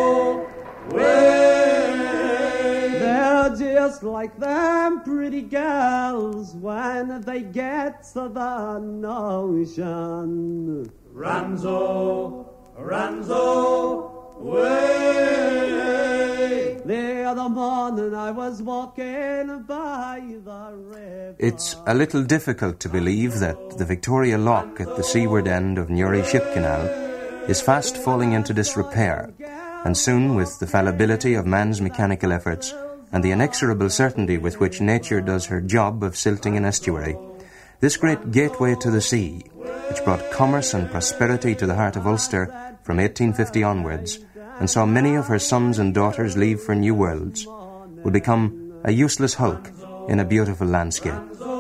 They're just like them pretty girls when they get to the notion. Ranzo, Ranzo, way. The other morning I was walking by the river. It's a little difficult to believe that the Victoria Lock at the seaward end of Newry Ship Canal is fast falling into disrepair, and soon, with the fallibility of man's mechanical efforts and the inexorable certainty with which nature does her job of silting an estuary, this great gateway to the sea, which brought commerce and prosperity to the heart of Ulster from 1850 onwards, and saw many of her sons and daughters leave for new worlds, will become a useless hulk in a beautiful landscape.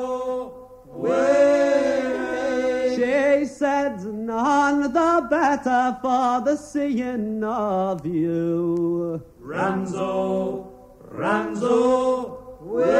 She said, none the better for the seeing of you. Ranzo, Ranzo,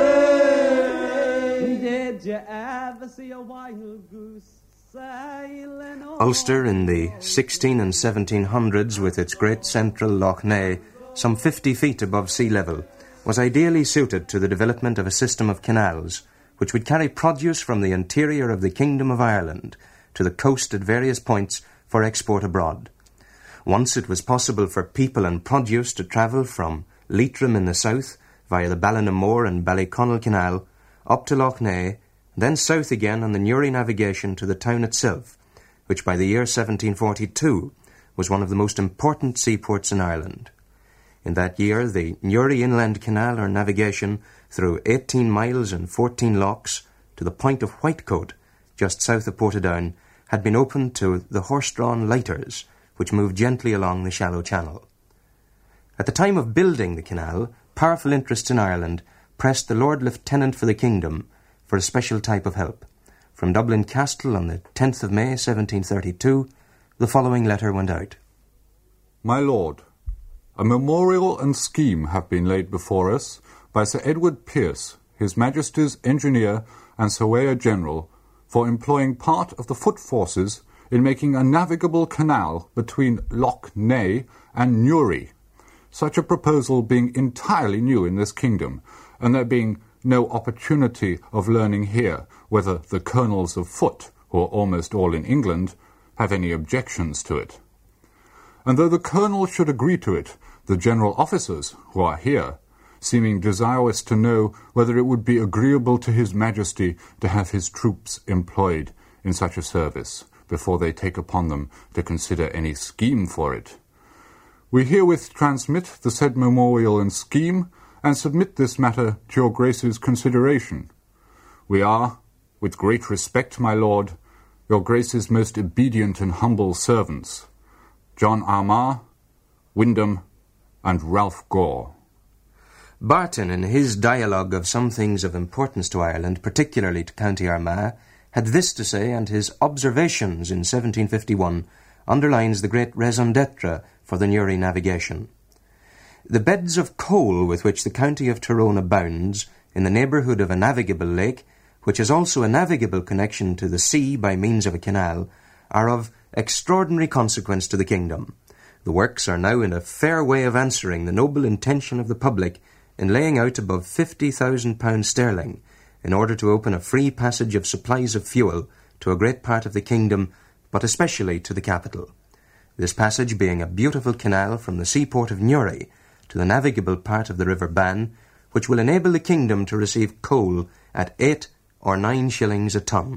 way. Did you ever see a wild goose sailing over? Ulster in the 16 and 1700s, with its great central Lough Neagh, some 50 feet above sea level, was ideally suited to the development of a system of canals which would carry produce from the interior of the Kingdom of Ireland to the coast at various points for export abroad. Once it was possible for people and produce to travel from Leitrim in the south via the Ballinamore and Ballyconnell Canal up to Lough Neagh, then south again on the Newry navigation to the town itself, which by the year 1742 was one of the most important seaports in Ireland. In that year, the Newry Inland Canal or navigation through 18 miles and 14 locks to the point of Whitecoat, just south of Portadown, had been opened to the horse-drawn lighters, which moved gently along the shallow channel. At the time of building the canal, powerful interests in Ireland pressed the Lord Lieutenant for the Kingdom for a special type of help. From Dublin Castle on the 10th of May 1732, the following letter went out. My Lord, a memorial and scheme have been laid before us by Sir Edward Pearce, His Majesty's Engineer and Surveyor General, for employing part of the foot forces in making a navigable canal between Lough Neagh and Newry, such a proposal being entirely new in this kingdom, and there being no opportunity of learning here whether the colonels of foot, who are almost all in England, have any objections to it. And though the colonel should agree to it, the general officers, who are here, seeming desirous to know whether it would be agreeable to His Majesty to have his troops employed in such a service, before they take upon them to consider any scheme for it. We herewith transmit the said memorial and scheme, and submit this matter to your Grace's consideration. We are, with great respect, my Lord, your Grace's most obedient and humble servants, John Armagh, Wyndham, and Ralph Gore. Barton, in his dialogue of some things of importance to Ireland, particularly to County Armagh, had this to say, and his observations in 1751 underlines the great raison d'etre for the Newry navigation. The beds of coal with which the county of Tyrone abounds in the neighbourhood of a navigable lake, which has also a navigable connection to the sea by means of a canal, are of extraordinary consequence to the kingdom. The works are now in a fair way of answering the noble intention of the public in laying out above £50,000 sterling in order to open a free passage of supplies of fuel to a great part of the kingdom, but especially to the capital. This passage being a beautiful canal from the seaport of Newry to the navigable part of the River Bann, which will enable the kingdom to receive coal at 8 or 9 shillings a ton.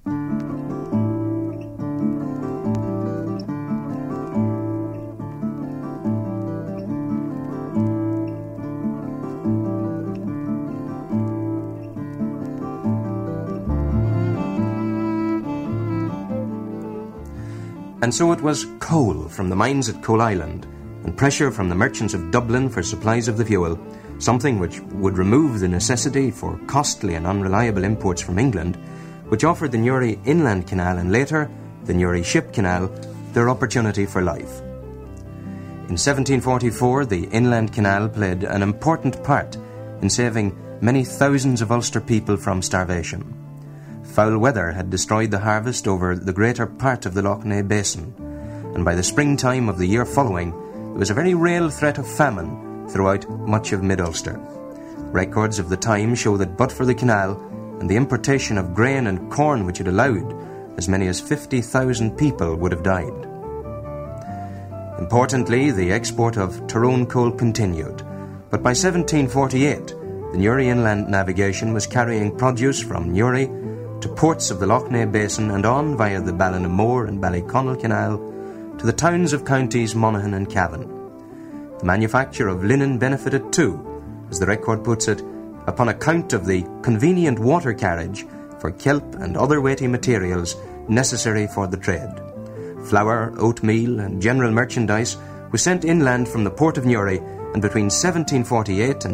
And so it was coal from the mines at Coal Island, and pressure from the merchants of Dublin for supplies of the fuel, something which would remove the necessity for costly and unreliable imports from England, which offered the Newry Inland Canal and later the Newry Ship Canal their opportunity for life. In 1744, the Inland Canal played an important part in saving many thousands of Ulster people from starvation. Foul weather had destroyed the harvest over the greater part of the Lough Neagh basin, and by the springtime of the year following, there was a very real threat of famine throughout much of mid-Ulster. Records of the time show that but for the canal and the importation of grain and corn which it allowed, as many as 50,000 people would have died. Importantly, the export of Tyrone coal continued, but by 1748, the Newry inland navigation was carrying produce from Newry to ports of the Lough Neagh Basin and on via the Ballinamore and Ballyconnell Canal to the towns of counties Monaghan and Cavan. The manufacture of linen benefited too, as the record puts it, upon account of the convenient water carriage for kelp and other weighty materials necessary for the trade. Flour, oatmeal and general merchandise was sent inland from the port of Newry, and between 1748 and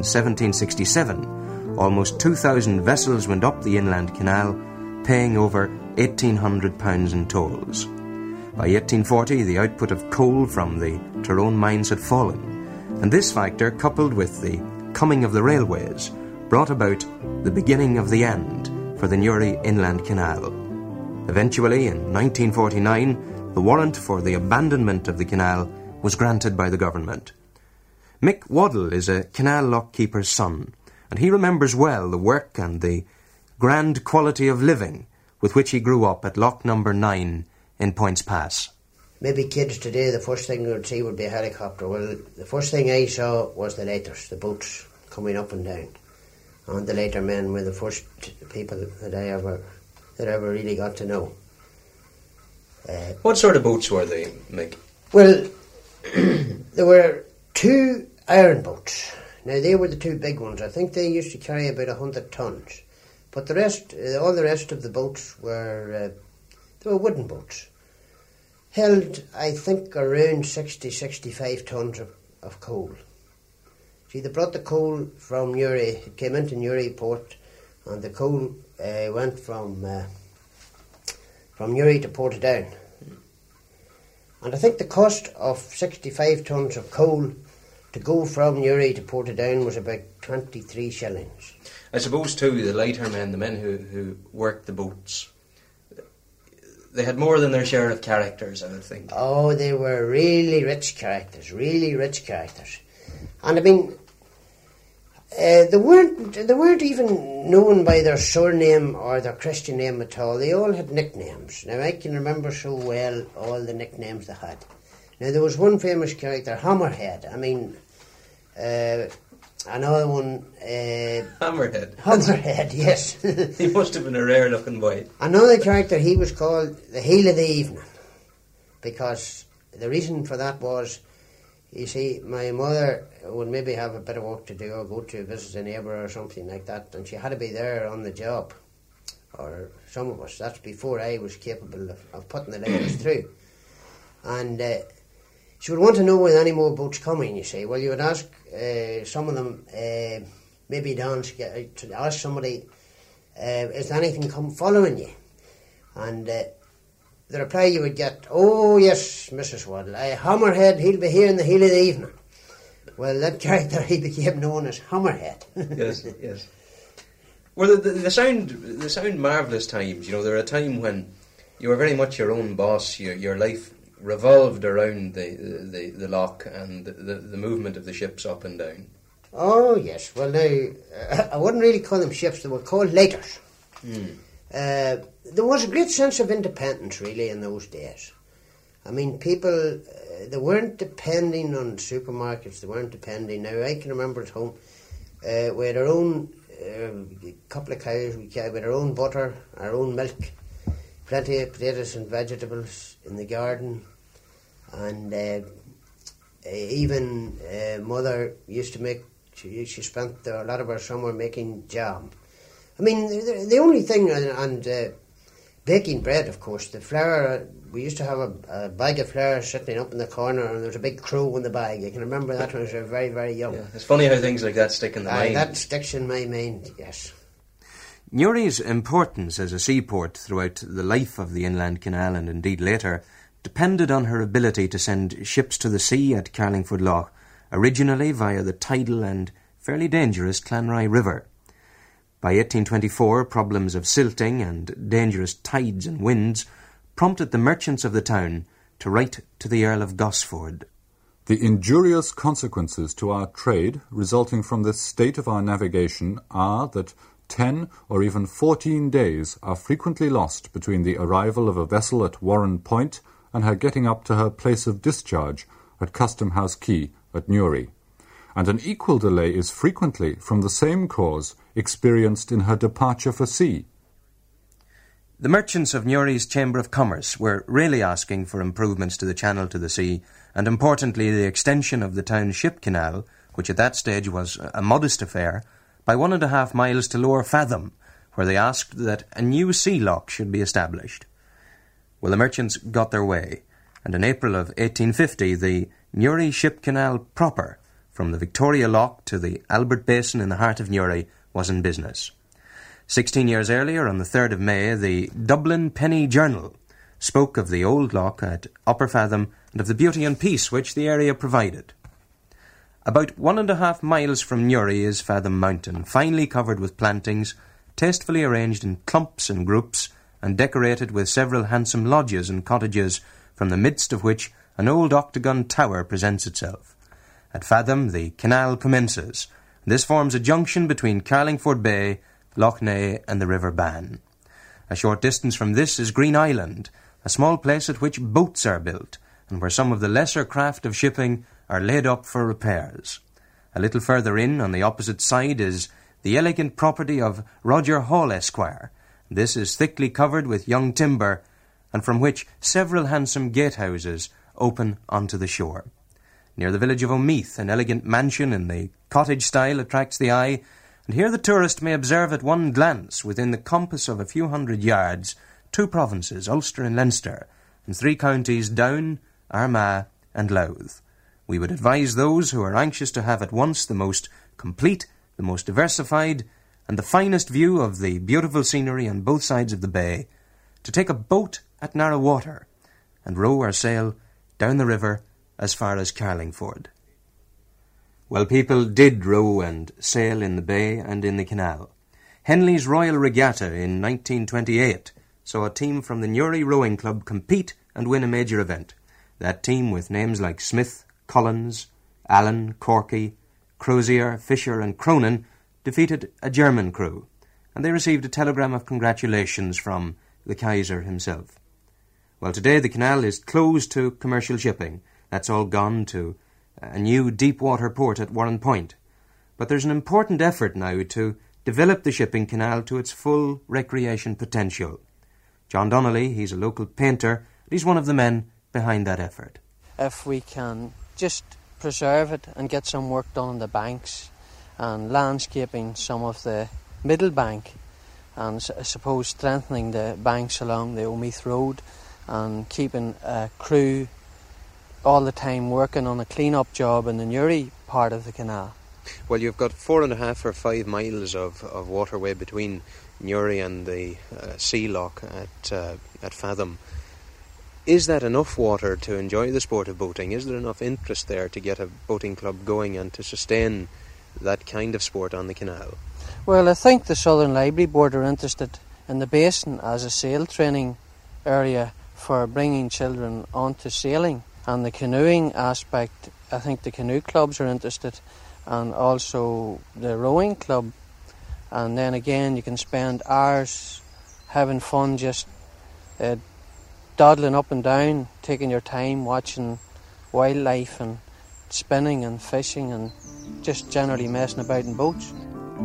1767 almost 2,000 vessels went up the inland canal, paying over £1,800 in tolls. By 1840 the output of coal from the Tyrone mines had fallen, and this factor, coupled with the coming of the railways, brought about the beginning of the end for the Newry Inland Canal. Eventually, in 1949, the warrant for the abandonment of the canal was granted by the government. Mick Waddle is a canal lockkeeper's son, and he remembers well the work and the grand quality of living with which he grew up at Lock Number 9 in Points Pass. Maybe kids today, the first thing they would see would be a helicopter. Well, the first thing I saw was the laters, the boats coming up and down. And the later men were the first people that I ever really got to know. What sort of boats were they, Mick? Well, there were 2 iron boats. Now, they were the 2 big ones. I think they used to carry about 100 tons. But the rest, all the rest of the boats were wooden boats. Held, I think, around 60-65 tons of coal. See, they brought the coal from Newry. It came into Newry port, and the coal went from Newry to Portadown. And I think the cost of 65 tons of coal to go from Newry to Portadown was about 23 shillings. I suppose, too, the lighter men, the men who worked the boats, they had more than their share of characters, I would think. Oh, they were really rich characters. And I mean, they weren't even known by their surname or their Christian name at all. They all had nicknames. Now, I can remember so well all the nicknames they had. Now, there was one famous character, Hammerhead. I mean, another one... Hammerhead? Hammerhead, yes. He must have been a rare-looking boy. Another character, he was called the Heel of the Evening, because the reason for that was, you see, my mother would maybe have a bit of work to do or go to visit a neighbour or something like that, and she had to be there on the job, or some of us. That's before I was capable of putting the letters through. And she would want to know when any more boats coming, you see. Well, you would ask some of them, maybe dance, to ask somebody, is there anything following you? And the reply you would get, oh yes, Mrs. Waddle, Hammerhead, he'll be here in the heel of the evening. Well, that character, he became known as Hammerhead. Yes. Well, the sound marvellous times. You know, there were a time when you were very much your own boss. Your life revolved around the lock and the movement of the ships up and down. Oh yes. Well, now I wouldn't really call them ships; they were called lighters. There was a great sense of independence, really, in those days. I mean, people, they weren't depending on supermarkets. They weren't depending. Now, I can remember at home, we had our own couple of cows. We had our own butter, our own milk, plenty of potatoes and vegetables in the garden, and even mother used to make. She spent a lot of her summer making jam. I mean, the only thing, and baking bread, of course, the flour, we used to have a bag of flour sitting up in the corner, and there was a big crow in the bag. I can remember that when I was very, very young. Yeah, it's funny how things like that stick in the mind. That sticks in my mind, yes. Newry's importance as a seaport throughout the life of the Inland Canal, and indeed later, depended on her ability to send ships to the sea at Carlingford Lough, originally via the tidal and fairly dangerous Clanrye River. By 1824, problems of silting and dangerous tides and winds prompted the merchants of the town to write to the Earl of Gosford. The injurious consequences to our trade resulting from this state of our navigation are that 10 or even 14 days are frequently lost between the arrival of a vessel at Warren Point and her getting up to her place of discharge at Custom House Quay at Newry, and an equal delay is frequently, from the same cause, experienced in her departure for sea. The merchants of Newry's Chamber of Commerce were really asking for improvements to the channel to the sea, and importantly the extension of the town ship canal, which at that stage was a modest affair, by 1.5 miles to Lower Fathom, where they asked that a new sea lock should be established. Well, the merchants got their way, and in April of 1850 the Newry Ship Canal proper, from the Victoria Lock to the Albert Basin in the heart of Newry, was in business. 16 years earlier, on the 3rd of May, the Dublin Penny Journal spoke of the old lock at Upper Fathom and of the beauty and peace which the area provided. About 1.5 miles from Newry is Fathom Mountain, finely covered with plantings, tastefully arranged in clumps and groups, and decorated with several handsome lodges and cottages, from the midst of which an old octagon tower presents itself. At Fathom the canal commences. This forms a junction between Carlingford Bay, Lough Neagh and the River Bann. A short distance from this is Green Island, a small place at which boats are built, and where some of the lesser craft of shipping are laid up for repairs. A little further in, on the opposite side, is the elegant property of Roger Hall, Esquire. This is thickly covered with young timber, and from which several handsome gatehouses open onto the shore. Near the village of Omeath, an elegant mansion in the cottage style attracts the eye, and here the tourist may observe at one glance, within the compass of a few hundred yards, 2 provinces, Ulster and Leinster, and 3 counties, Down, Armagh and Louth. We would advise those who are anxious to have at once the most complete, the most diversified, and the finest view of the beautiful scenery on both sides of the bay, to take a boat at narrow water, and row or sail down the river as far as Carlingford. Well, people did row and sail in the bay and in the canal. Henley's Royal Regatta in 1928 saw a team from the Newry Rowing Club compete and win a major event. That team, with names like Smith, Collins, Allen, Corky, Crozier, Fisher and Cronin, defeated a German crew, and they received a telegram of congratulations from the Kaiser himself. Well, today the canal is closed to commercial shipping. That's all gone to a new deep-water port at Warren Point. But there's an important effort now to develop the shipping canal to its full recreation potential. John Donnelly, he's a local painter, and he's one of the men behind that effort. If we can just preserve it and get some work done on the banks and landscaping some of the middle bank, and I suppose strengthening the banks along the Omeath Road and keeping a crew all the time working on a clean-up job in the Newry part of the canal. Well, you've got 4.5 or 5 miles of waterway between Newry and the sea lock at Fathom. Is that enough water to enjoy the sport of boating? Is there enough interest there to get a boating club going and to sustain that kind of sport on the canal? Well, I think the Southern Library Board are interested in the basin as a sail training area for bringing children onto sailing. And the canoeing aspect, I think the canoe clubs are interested, and also the rowing club. And then again, you can spend hours having fun just dawdling up and down, taking your time, watching wildlife and spinning and fishing and just generally messing about in boats.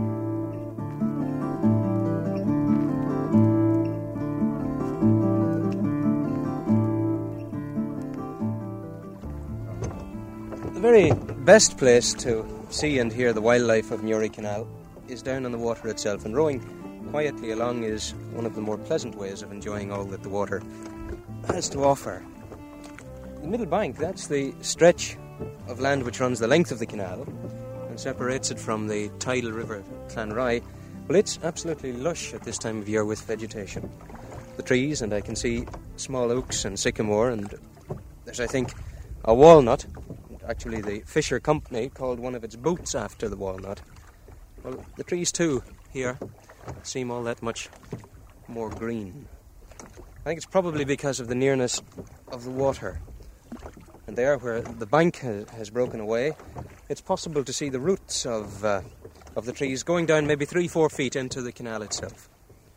The very best place to see and hear the wildlife of Newry Canal is down on the water itself, and rowing quietly along is one of the more pleasant ways of enjoying all that the water has to offer. The middle bank, that's the stretch of land which runs the length of the canal and separates it from the tidal river Clanrye. Well, it's absolutely lush at this time of year with vegetation. The trees, and I can see small oaks and sycamore, and there's, I think, a walnut. Actually, the Fisher Company called one of its boats after the walnut. Well, the trees too here seem all that much more green. I think it's probably because of the nearness of the water. And there, where the bank has broken away, it's possible to see the roots of the trees going down maybe 3-4 feet into the canal itself.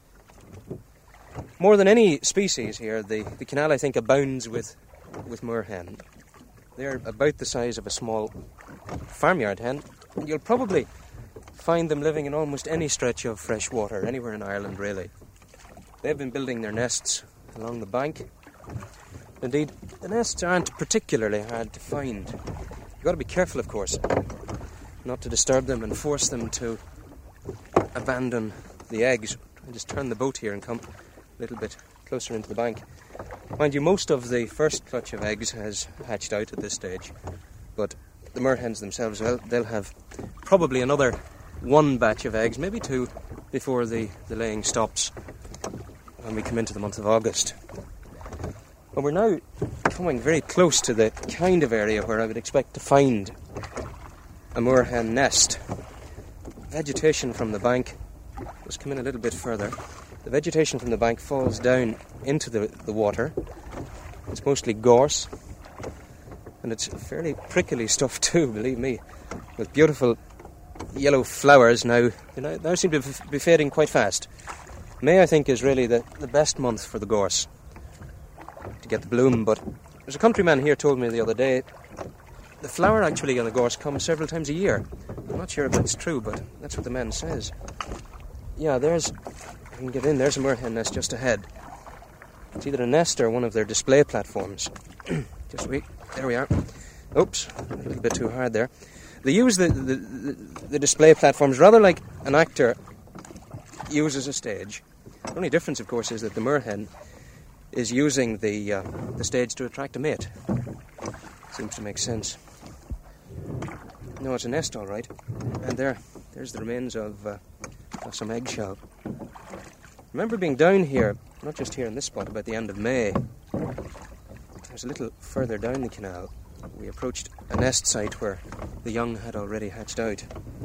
More than any species here, the canal, I think, abounds with moorhen. They're about the size of a small farmyard hen. You'll probably find them living in almost any stretch of fresh water, anywhere in Ireland, really. They've been building their nests along the bank. Indeed, the nests aren't particularly hard to find. You've got to be careful, of course, not to disturb them and force them to abandon the eggs. I'll just turn the boat here and come a little bit closer into the bank. Mind you, most of the first clutch of eggs has hatched out at this stage, but the moorhens themselves, well, they'll have probably another 1 batch of eggs, maybe 2, before the laying stops when we come into the month of August. But we're now coming very close to the kind of area where I would expect to find a moorhen nest. Vegetation from the bank, let's come in a little bit further. The vegetation from the bank falls down into the water. It's mostly gorse, and it's fairly prickly stuff too, believe me, with beautiful yellow flowers now seem to be fading quite fast. May, I think, is really the best month for the gorse to get the bloom, but there's a countryman here told me the other day the flower actually on the gorse comes several times a year. I'm not sure if that's true, but that's what the man says. Yeah, I can get in, there's a moorhen nest just ahead. It's either a nest or one of their display platforms. Just wait, there we are. Oops, a little bit too hard there. They use the display platforms rather like an actor uses a stage. The only difference, of course, is that the moorhen is using the stage to attract a mate. Seems to make sense. No, it's a nest, all right. And there's the remains of some eggshell. Remember being down here, not just here in this spot, about the end of May. It was a little further down the canal. We approached a nest site where the young had already hatched out.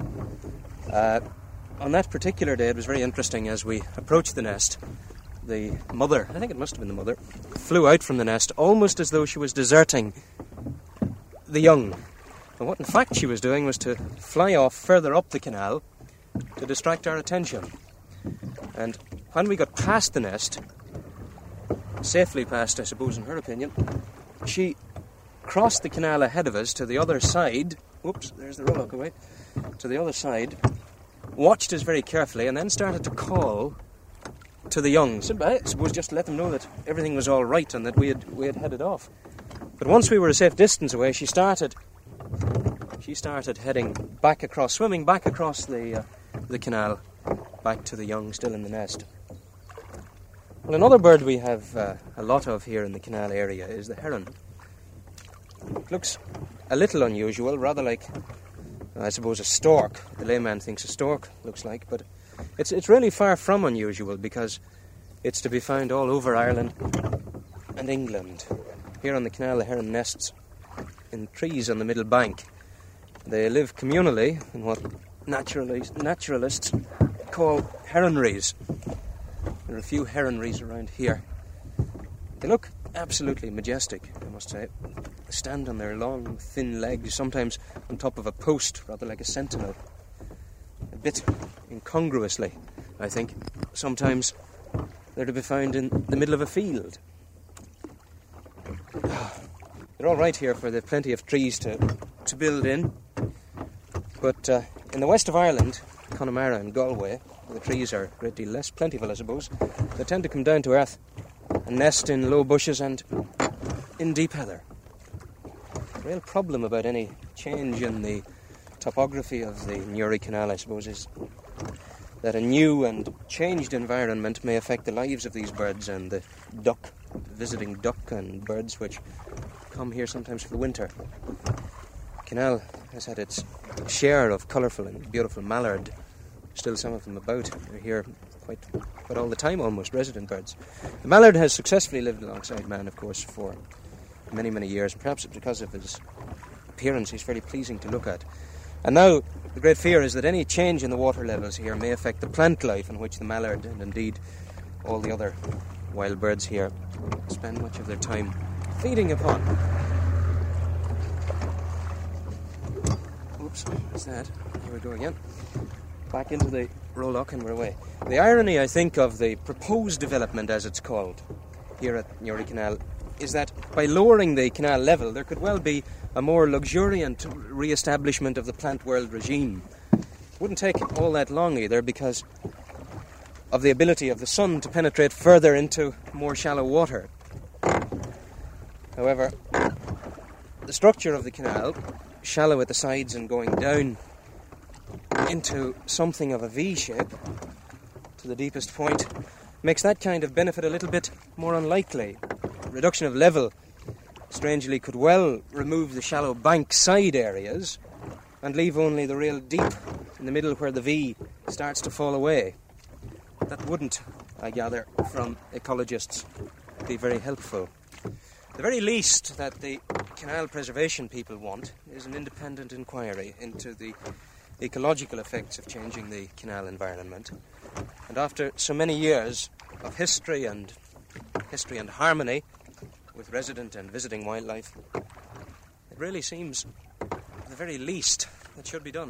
On that particular day, it was very interesting. As we approached the nest, the mother, I think it must have been the mother, flew out from the nest almost as though she was deserting the young. And what in fact she was doing was to fly off further up the canal to distract our attention. And when we got past the nest, safely past, I suppose, in her opinion, she crossed the canal ahead of us to the other side. Whoops, there's the rowlock away. To the other side, watched us very carefully, and then started to call to the young. So I suppose just to let them know that everything was all right and that we had headed off. But once we were a safe distance away, she started heading back across, swimming back across the canal, back to the young still in the nest. Well, another bird we have a lot of here in the canal area is the heron. It looks a little unusual, rather like, I suppose, a stork. The layman thinks a stork looks like, but it's really far from unusual because it's to be found all over Ireland and England. Here on the canal, the heron nests in trees on the middle bank. They live communally in what naturalists call heronries. There are a few heronries around here. They look absolutely majestic, I must say. They stand on their long, thin legs, sometimes on top of a post, rather like a sentinel. A bit incongruously, I think. Sometimes they're to be found in the middle of a field. They're all right here, for they've plenty of trees to build in. But in the west of Ireland, Connemara and Galway, where the trees are a great deal less plentiful, I suppose, they tend to come down to earth and nest in low bushes and in deep heather. The real problem about any change in the topography of the Newry Canal, I suppose, is that a new and changed environment may affect the lives of these birds and the visiting duck and birds which come here sometimes for the winter. The canal has had its share of colourful and beautiful mallard. Still some of them about. They're here quite all the time, almost, resident birds. The mallard has successfully lived alongside man, of course, for many, many years. Perhaps it's because of his appearance. He's fairly pleasing to look at. And now the great fear is that any change in the water levels here may affect the plant life in which the mallard and indeed all the other wild birds here spend much of their time feeding upon. Oops, what's that? Here we go again. Back into the rowlock and we're away. The irony, I think, of the proposed development, as it's called, here at Newry Canal, is that by lowering the canal level, there could well be a more luxuriant re-establishment of the plant world regime. It wouldn't take all that long either, because of the ability of the sun to penetrate further into more shallow water. However, the structure of the canal, shallow at the sides and going down into something of a V shape to the deepest point, makes that kind of benefit a little bit more unlikely. Reduction of level, strangely, could well remove the shallow bank side areas and leave only the real deep in the middle where the V starts to fall away. That wouldn't, I gather, from ecologists, be very helpful. The very least that the canal preservation people want is an independent inquiry into the ecological effects of changing the canal environment. And after so many years of history and harmony with resident and visiting wildlife, it really seems the very least that should be done.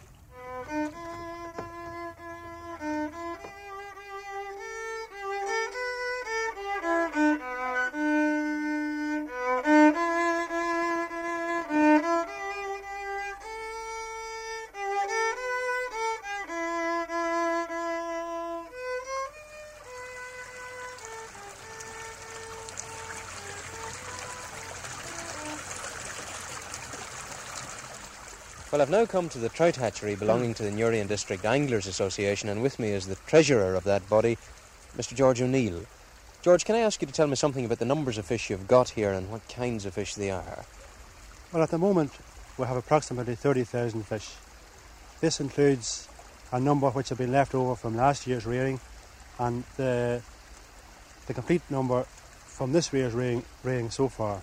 Well, I've now come to the trout hatchery belonging to the Newry District Anglers Association, and with me is the treasurer of that body, Mr. George O'Neill. George, can I ask you to tell me something about the numbers of fish you've got here and what kinds of fish they are? Well, at the moment we have approximately 30,000 fish. This includes a number which have been left over from last year's rearing, and the complete number from this year's rearing so far.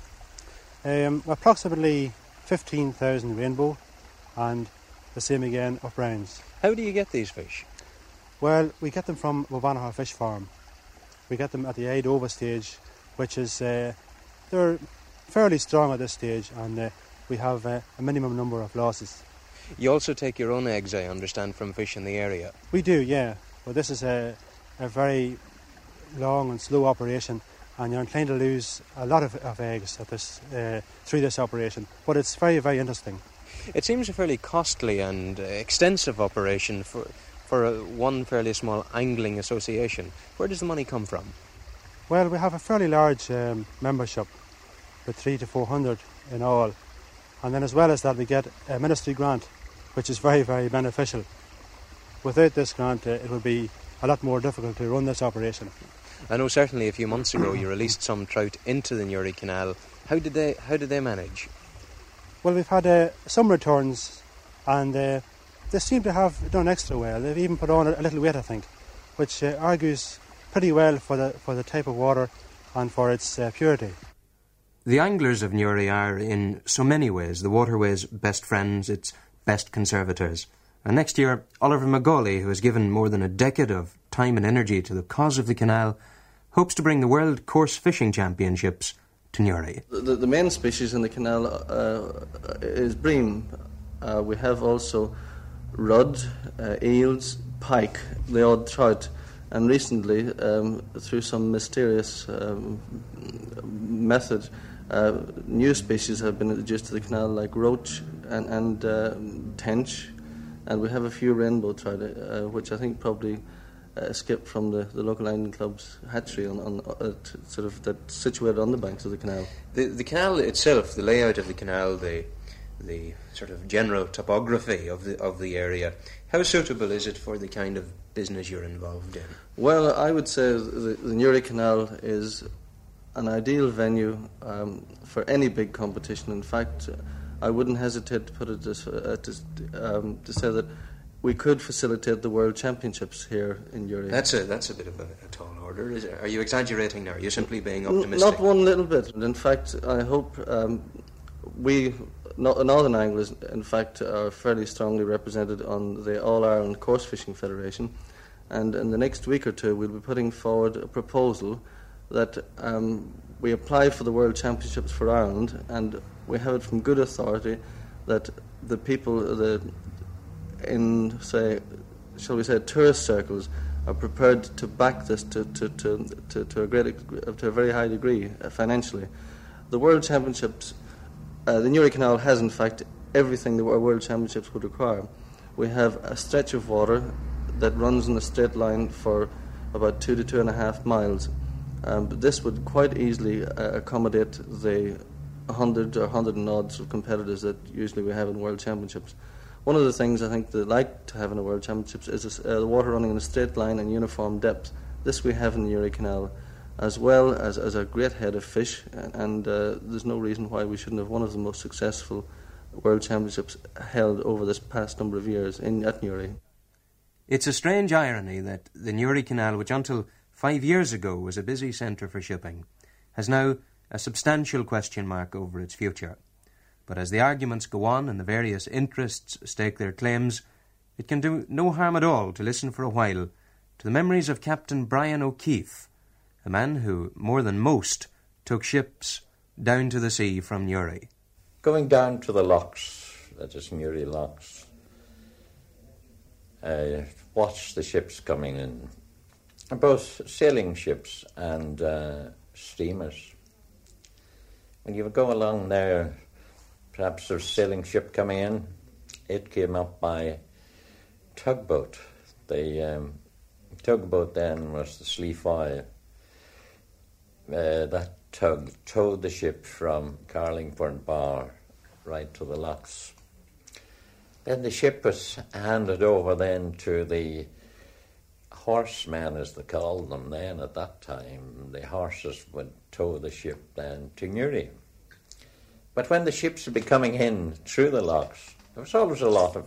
Approximately 15,000 rainbow, and the same again of browns. How do you get these fish? Well, we get them from Wabanaha Fish Farm. We get them at the Idova stage, which is, they're fairly strong at this stage, and we have a minimum number of losses. You also take your own eggs, I understand, from fish in the area. We do, yeah. Well, this is a very long and slow operation, and you're inclined to lose a lot of eggs at this through this operation. But it's very, very interesting. It seems a fairly costly and extensive operation for one fairly small angling association. Where does the money come from? Well, we have a fairly large membership, with 300 to 400 in all. And then as well as that, we get a ministry grant, which is very, very beneficial. Without this grant, it would be a lot more difficult to run this operation. I know certainly a few months ago you released some trout into the Newry Canal. How did they manage? Well, we've had some returns, and they seem to have done extra well. They've even put on a little weight, I think, which argues pretty well for the type of water and for its purity. The anglers of Newry are, in so many ways, the waterway's best friends, its best conservators. And next year, Oliver Macaulay, who has given more than a decade of time and energy to the cause of the canal, hopes to bring the World Coarse Fishing Championships to Newry. The main species in the canal is bream. We have also rudd, eels, pike, the odd trout, and recently, through some mysterious method, new species have been introduced to the canal, like roach and tench, and we have a few rainbow trout, which I think probably escaped from the local angling club's hatchery sort of that's situated on the banks of the canal. The canal itself, the layout of the canal, the sort of general topography of the area, how suitable is it for the kind of business you're involved in? Well, I would say the Newry Canal is an ideal venue for any big competition. In fact, I wouldn't hesitate to put it to say that we could facilitate the World Championships here in Newry. That's a bit of a tall order, is it? Are you exaggerating now? Are you simply being optimistic? Not one little bit. And in fact, I hope we, Northern Anglers, in fact, are fairly strongly represented on the All-Ireland Coarse Fishing Federation. And in the next week or two, we'll be putting forward a proposal that we apply for the World Championships for Ireland, and we have it from good authority that the people in, say, shall we say, tourist circles are prepared to back this to a very high degree financially. The World Championships, the Newry Canal has in fact everything the World Championships would require. We have a stretch of water that runs in a straight line for about 2 to 2.5 miles. But this would quite easily accommodate the 100 or 100 and odds of competitors that usually we have in World Championships. One of the things I think they like to have in the World Championships is the water running in a straight line and uniform depth. This we have in the Newry Canal, as well as a great head of fish, and there's no reason why we shouldn't have one of the most successful World Championships held over this past number of years at Newry. It's a strange irony that the Newry Canal, which until 5 years ago was a busy centre for shipping, has now a substantial question mark over its future. But as the arguments go on and the various interests stake their claims, it can do no harm at all to listen for a while to the memories of Captain Brian O'Keefe, a man who, more than most, took ships down to the sea from Newry. Going down to the locks, that is Newry locks, watch the ships coming in, both sailing ships and steamers. When you would go along there, perhaps there's a sailing ship coming in, it came up by tugboat. The tugboat then was the Sleefoy. That tug towed the ship from Carlingford Bar right to the locks. Then the ship was handed over then to the horsemen, as they called them then at that time. The horses would tow the ship then to Newry. But when the ships would be coming in through the locks, there was always a lot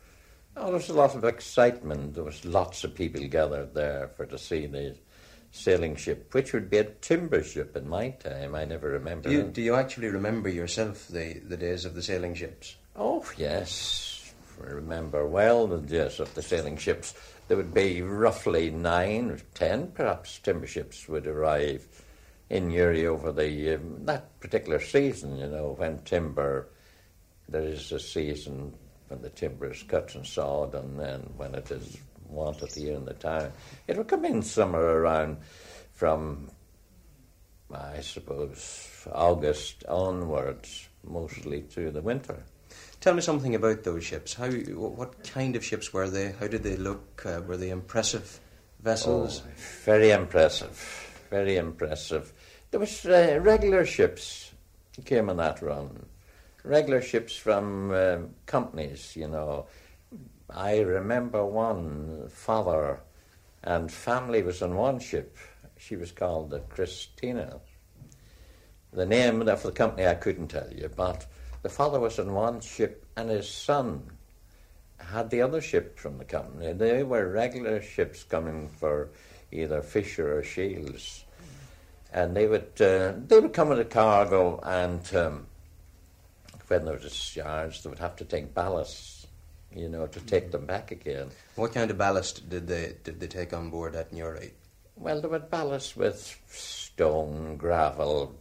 of excitement. There was lots of people gathered there to see the sailing ship, which would be a timber ship in my time. I never remember. Do you actually remember yourself the days of the sailing ships? Oh, yes. I remember well the days of the sailing ships. There would be roughly 9 or 10, perhaps, timber ships would arrive in Newry over that particular season, when timber, there is a season when the timber is cut and sawed, and then when it is wanted here in the town. It would come in somewhere around from, I suppose, August onwards, mostly through the winter. Tell me something about those ships. What kind of ships were they? How did they look? Were they impressive vessels? Oh, very impressive, very impressive. There was regular ships came on that run. Regular ships from companies, I remember one, father and family was on one ship. She was called the Christina. The name of the company I couldn't tell you, but the father was on one ship and his son had the other ship from the company. They were regular ships coming for either Fisher or Shields. And they would come with a cargo, and when there was discharge, they would have to take ballast, to take them back again. What kind of ballast did they take on board at Newry? Well, they would ballast with stone, gravel.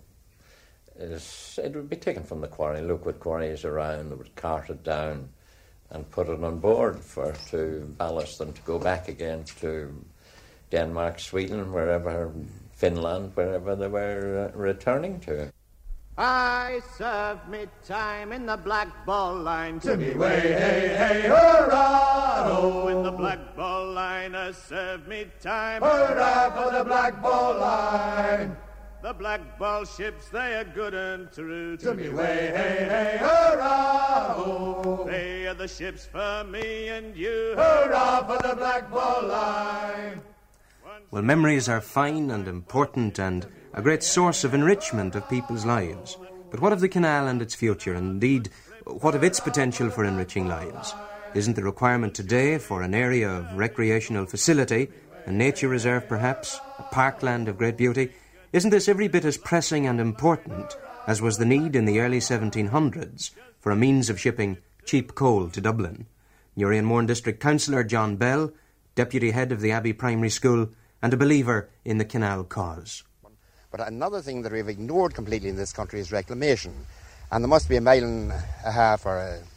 It would be taken from the quarry, liquid quarries around. They would cart it down and put it on board to ballast them to go back again to Denmark, Sweden, Finland, wherever they were returning to. I served me time in the Black Ball Line. Timmy way, hey, hey, hurrah! Oh, in the Black Ball Line, I served me time. Hurrah for the Black Ball Line! The Black Ball ships, they are good and true. Timmy way, hey, hey, hurrah! Oh. They are the ships for me and you. Hurrah for the Black Ball Line! Well, memories are fine and important and a great source of enrichment of people's lives. But what of the canal and its future? Indeed, what of its potential for enriching lives? Isn't the requirement today for an area of recreational facility, a nature reserve perhaps, a parkland of great beauty, isn't this every bit as pressing and important as was the need in the early 1700s for a means of shipping cheap coal to Dublin? Newry and Mourne District Councillor John Bell, Deputy Head of the Abbey Primary School, and a believer in the canal cause. But another thing that we've ignored completely in this country is reclamation. And there must be 1.5 miles or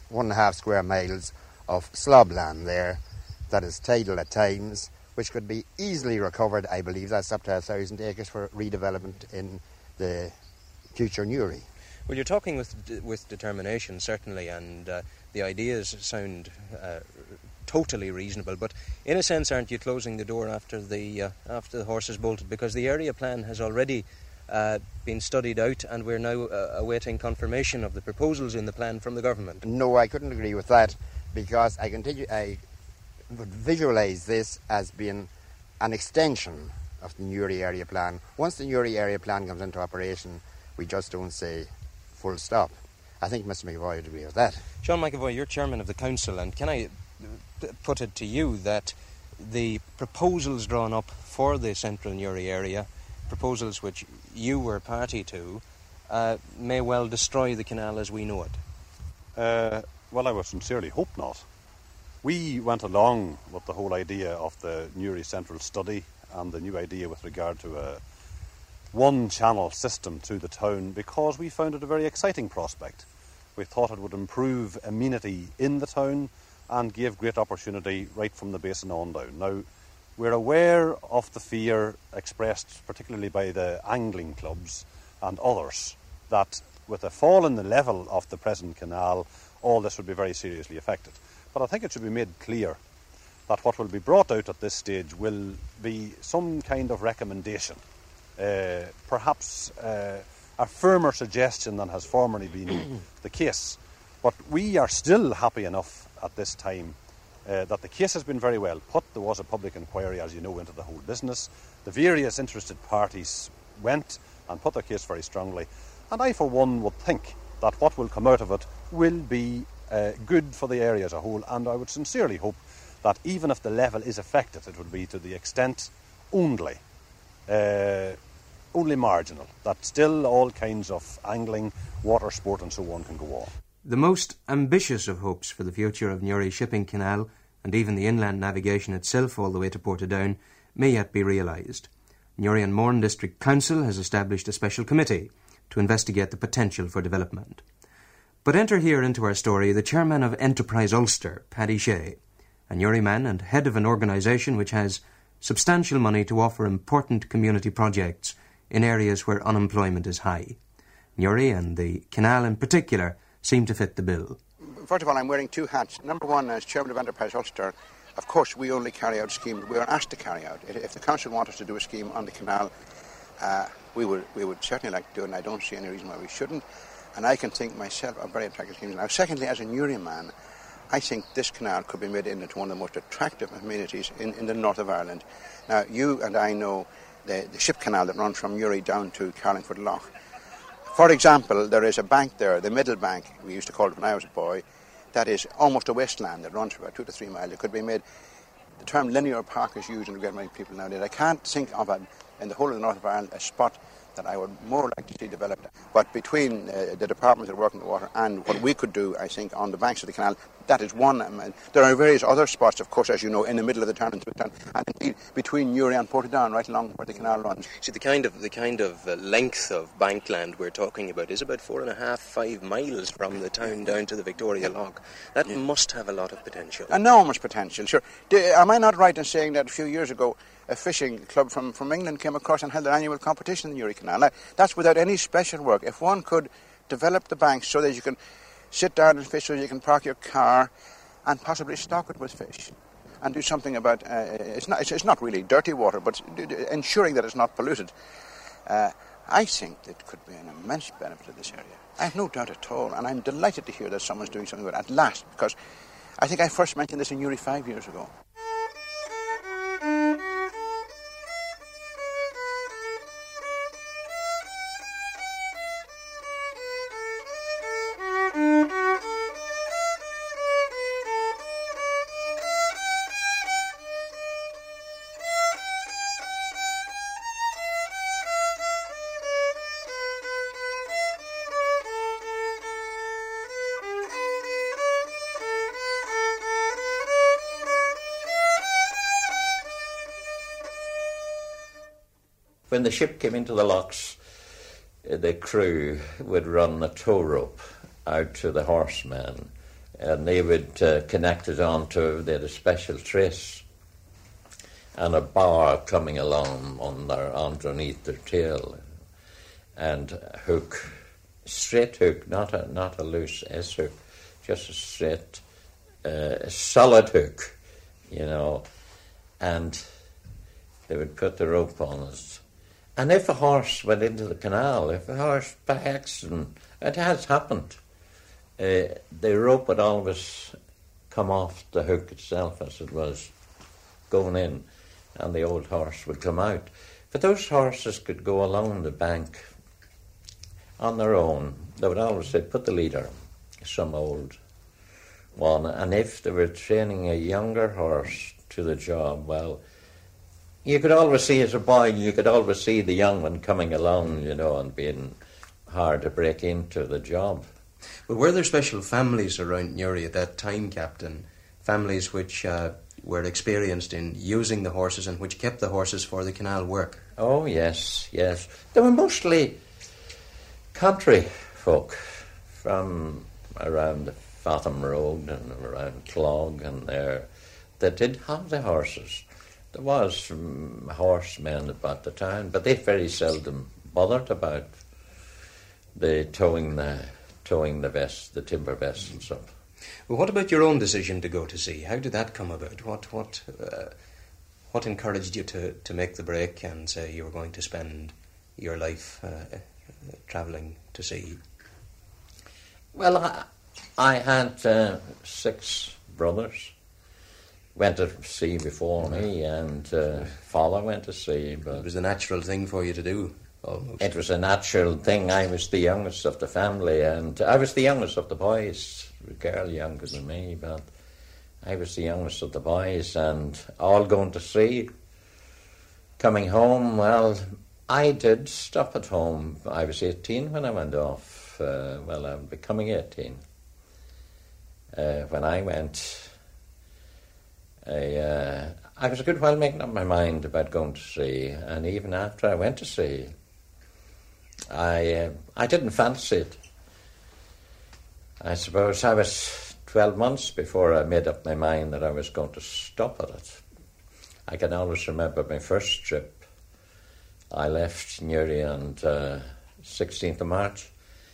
1.5 square miles of slob land there that is tidal at times, which could be easily recovered. I believe that's up to 1,000 acres for redevelopment in the future Newry. Well, you're talking with determination, certainly, and the ideas sound totally reasonable. But in a sense, aren't you closing the door after the horse is bolted? Because the area plan has already been studied out, and we're now awaiting confirmation of the proposals in the plan from the government. No, I couldn't agree with that, because I would visualise this as being an extension of the Newry area plan. Once the Newry area plan comes into operation, we just don't say full stop. I think Mr McAvoy would agree with that. Sean McAvoy, you're chairman of the council, and can I put it to you that the proposals drawn up for the central Newry area, proposals which you were party to, may well destroy the canal as we know it? Well, I would sincerely hope not. We went along with the whole idea of the Newry Central study and the new idea with regard to a one-channel system to the town because we found it a very exciting prospect. We thought it would improve amenity in the town and give great opportunity right from the basin on down. Now, we're aware of the fear expressed particularly by the angling clubs and others that with a fall in the level of the present canal, all this would be very seriously affected. But I think it should be made clear that what will be brought out at this stage will be some kind of recommendation, perhaps a firmer suggestion than has formerly been the case. But we are still happy enough at this time that the case has been very well put. There was a public inquiry, as you know, into the whole business. The various interested parties went and put their case very strongly. And I, for one, would think that what will come out of it will be good for the area as a whole. And I would sincerely hope that even if the level is affected, it would be to the extent only marginal, that still all kinds of angling, water sport and so on can go on. The most ambitious of hopes for the future of Newry Shipping Canal, and even the inland navigation itself all the way to Portadown, may yet be realised. Newry and Mourne District Council has established a special committee to investigate the potential for development. But enter here into our story the chairman of Enterprise Ulster, Paddy Shea, a Newry man and head of an organisation which has substantial money to offer important community projects in areas where unemployment is high. Newry, and the canal in particular, seem to fit the bill. First of all, I'm wearing two hats. Number one, as chairman of Enterprise Ulster, of course we only carry out schemes we are asked to carry out. If the council want us to do a scheme on the canal, we would certainly like to do it, and I don't see any reason why we shouldn't. And I can think myself of very attractive schemes. Now, secondly, as a Newry man, I think this canal could be made into one of the most attractive amenities in the north of Ireland. Now, you and I know the ship canal that runs from Newry down to Carlingford Lough. For example, there is a bank there, the Middle Bank, we used to call it when I was a boy, that is almost a wasteland that runs for about 2 to 3 miles. It could be made, the term linear park is used in great many people nowadays. I can't think of in the whole of the north of Ireland a spot that I would more like to see developed. But between the departments that work in the water and what we could do, I think, on the banks of the canal, that is one. There are various other spots, of course, as you know, in the middle of the town and through the town, and indeed between Newry and Portadown, right along where the canal runs. See, the kind of length of bankland we're talking about is about 4.5-5 miles from the town down to the Victoria Lough. That must have a lot of potential. Enormous potential, sure. Am I not right in saying that a few years ago a fishing club from England came across and held their annual competition in the Newry Canal? Now, that's without any special work. If one could develop the banks so that you can sit down and fish, so you can park your car and possibly stock it with fish and do something about it's not really dirty water, but ensuring that it's not polluted, I think it could be an immense benefit to this area. I have no doubt at all, and I'm delighted to hear that someone's doing something about it at last, because I think I first mentioned this in Newry 5 years ago. When the ship came into the locks, the crew would run a tow rope out to the horseman and they would connect it onto, they had a special trace and a bar coming along underneath their tail, and a hook, straight hook, not a loose S hook, just a straight, solid hook, you know, and they would put the rope on it. And if a horse went into the canal, if a horse by accident, it has happened, the rope would always come off the hook itself as it was going in, and the old horse would come out. But those horses could go along the bank on their own. They would always say, put the leader, some old one, and if they were training a younger horse to the job, well, you could always see, as a boy, you could always see the young one coming along, you know, and being hard to break into the job. Well, were there special families around Newry at that time, Captain? Families which were experienced in using the horses and which kept the horses for the canal work? Oh, yes, yes. They were mostly country folk from around the Fathom Road and around Clog and there that did have the horses. There was horsemen about the town, but they very seldom bothered about the towing the vest, the timber vessels up. Well, what about your own decision to go to sea? How did that come about? What encouraged you to make the break and say you were going to spend your life travelling to sea? Well, I had 6 brothers. Went to sea before me, and father went to sea. But it was the natural thing for you to do, almost. It was a natural thing. I was the youngest of the family, and I was the youngest of the boys. A girl younger than me, but I was the youngest of the boys, and all going to sea. Coming home, well, I did stop at home. I was 18 when I went off. I'm becoming 18. When I went, I was a good while making up my mind about going to sea, and even after I went to sea, I didn't fancy it. I suppose I was 12 months before I made up my mind that I was going to stop at it. I can always remember my first trip. I left Newry on 16th of March,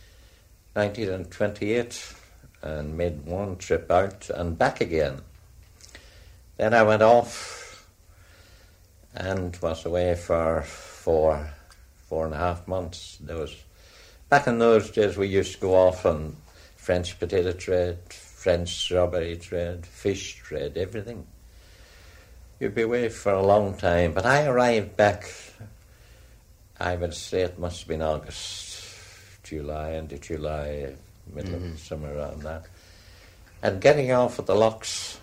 1928, and made one trip out and back again. Then I went off and was away for 4.5 months. Back in those days we used to go off on French potato trade, French strawberry trade, fish trade, everything. You'd be away for a long time, but I arrived back, I would say it must have been August, into July, middle of summer around that. And getting off at the locks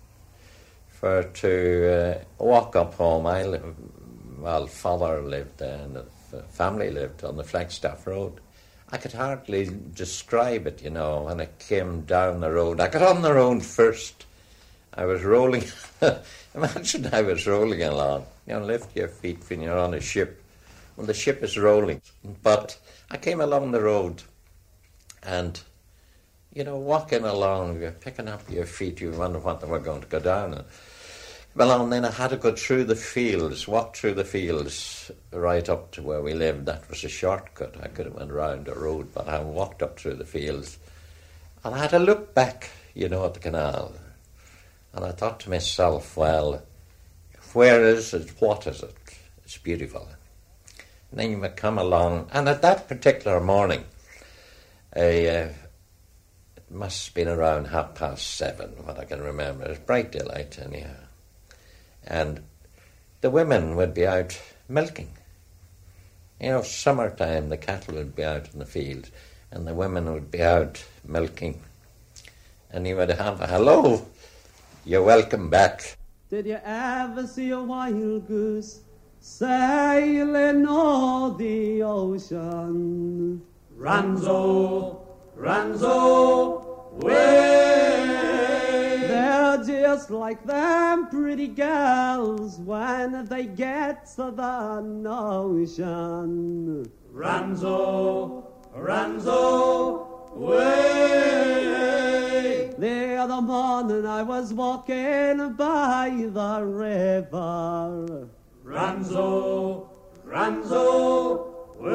to walk up home. Father lived there and the family lived on the Flagstaff Road. I could hardly describe it, you know, when I came down the road. I got on the road first. I was rolling. Imagine I was rolling along. You know, lift your feet when you're on a ship. Well, the ship is rolling. But I came along the road and, you know, walking along, you're picking up your feet, you wonder what they were going to go down. Well, and then I had to go through the fields, walk through the fields right up to where we lived. That was a shortcut. I could have went round the road, but I walked up through the fields. And I had to look back, you know, at the canal. And I thought to myself, well, where is it? What is it? It's beautiful. And then you would come along, and at that particular morning, it must have been around 7:30, what I can remember. It was bright daylight anyhow. And the women would be out milking. You know, summertime, the cattle would be out in the field, and the women would be out milking. And you would have a hello, you're welcome back. Did you ever see a wild goose sailing o'er the ocean? Ranzo, Ranzo, way. They're just like them pretty girls when they get to the ocean. Ranzo, Ranzo, way. The other morning I was walking by the river. Ranzo, Ranzo,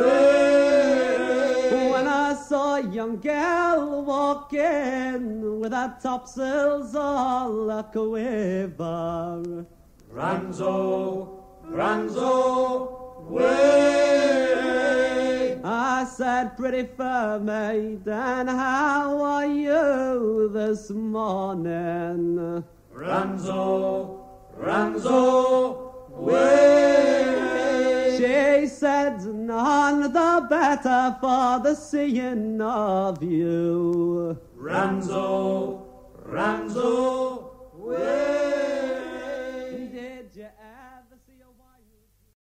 way. When I saw a young girl walking with her topsails all a quiver. Ranzo, Ranzo, way. I said, pretty fair maid, and how are you this morning? Ranzo, Ranzo, way. She said, none the better for the seeing of you. Ranzo, Ranzo,